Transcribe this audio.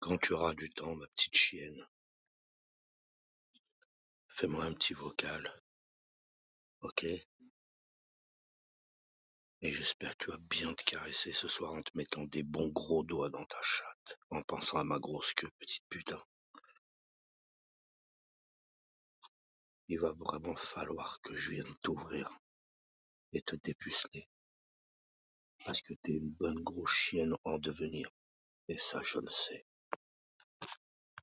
Quand tu auras du temps, ma petite chienne, fais-moi un petit vocal, ok? Et j'espère que tu vas bien te caresser ce soir en te mettant des bons gros doigts dans ta chatte, en pensant à ma grosse queue, petite putain. Il va vraiment falloir que je vienne t'ouvrir et te dépuceler, parce que t'es une bonne grosse chienne en devenir, et ça je le sais.